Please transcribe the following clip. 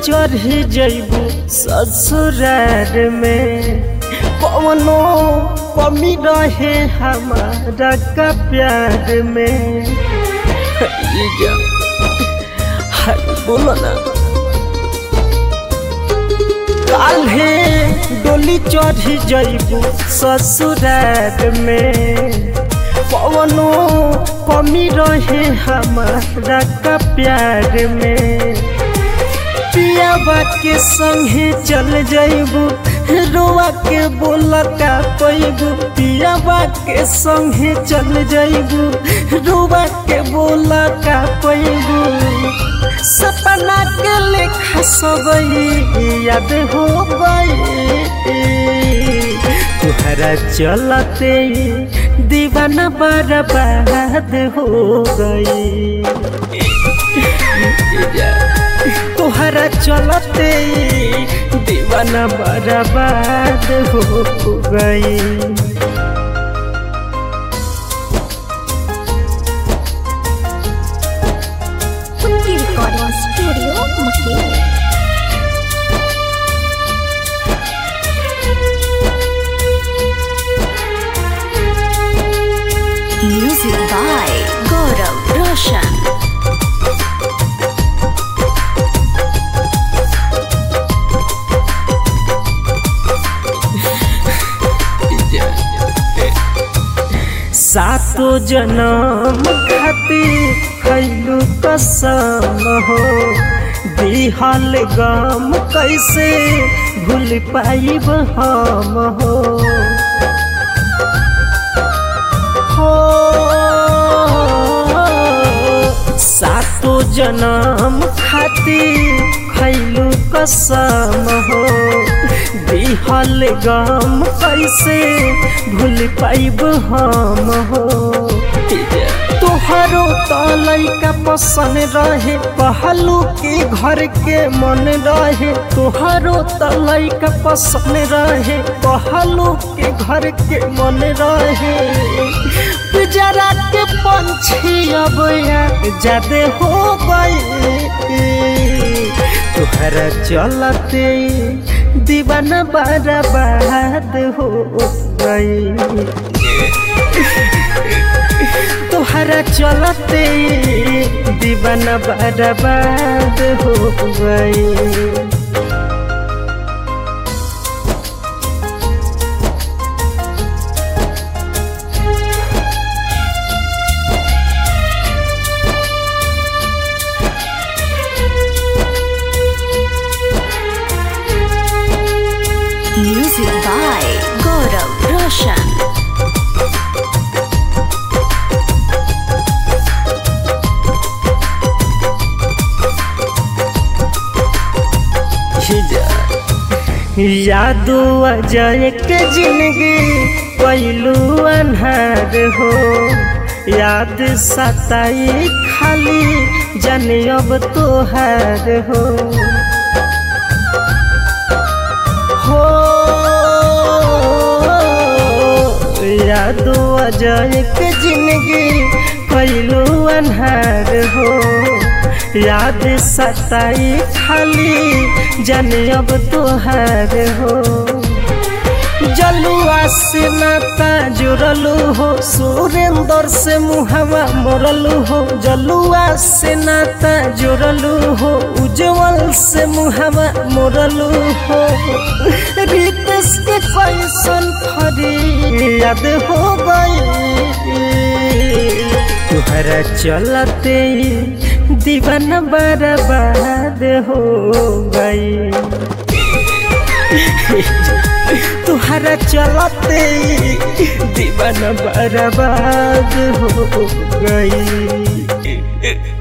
चढ़ जइबू ससुरार में कौनो कमी रहे हमारा का प्यार में। बोलो ना काल्हे डोली चढ़ जइबू ससुरार में कौनो कमी रहे हमारा का प्यार में। पियाबा के संगे चल जइबू रोआ के बोला का पैबू। पियाबा के संगे चल जइबू रोआ के बोला का पैबू। सपना के लेखा सब याद हो गई तुहरा चलते दीवाना बर्बाद हो गई। तुहरा चलते दीवाना बर्बाद हो गई। Music by Gaurav Roshan. सातो जन्म खातिर खैलू कसम हो दिहल गम कैसे भूल पाइब हम हो। सातो जन्म खातिर खैलू कसम हो दिहल गम कैसे भूल पाइब हम हो। तोहरो तो लइका पसंद रहे कहलू के घर के मन रहे। तोहरो तो लइका पसंद रहे कहलू के घर के मन रहे। पिंजरा के पंछी अब ज्यादा हो गई तुहरा चलते दीवाना बर्बाद हो गई। तुहरा चलते दीवाना बर्बाद हो गई। Music by Gaurav Roshan. यादो अजय के जिंदगी पहलू अन्हार हो याद सताई खाली जाने अब तोहार हो। यादो अजय के जिंदगी पहलू अन्हार हो याद सताई खाली जाने अब तोहार हो। जलुआ से नाता जुड़लू हो सुरेंद्र से मुहवा मोरलू हो। जलुआ से नाता जुड़लू हो उज्जवल से मुहवा मोरलू हो। रितेश के कैसन फरी याद हो गई तुहरा चलते दीवाना बर्बाद हो गई। तुहरा चलते दीवाना बर्बाद हो गई।